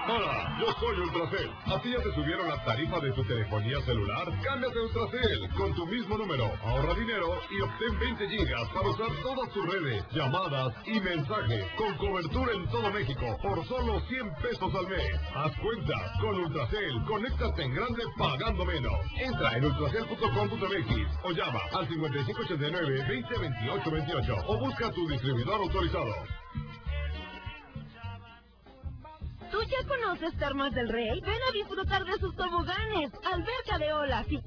Hola, yo soy Ultracel. ¿A ti ya te subieron la tarifa de tu telefonía celular? Cámbiate a Ultracel con tu mismo número. Ahorra dinero y obtén 20 gigas para usar todas tus redes, llamadas y mensajes con cobertura en todo México por solo 100 pesos al mes. Haz cuenta con Ultracel. Conéctate en grande pagando menos. Entra en ultracel.com.mx o llama al 5589-202828 o busca tu distribuidor autorizado. ¿Tú ya conoces Termas del Rey? Ven a disfrutar de sus toboganes, alberca de olas y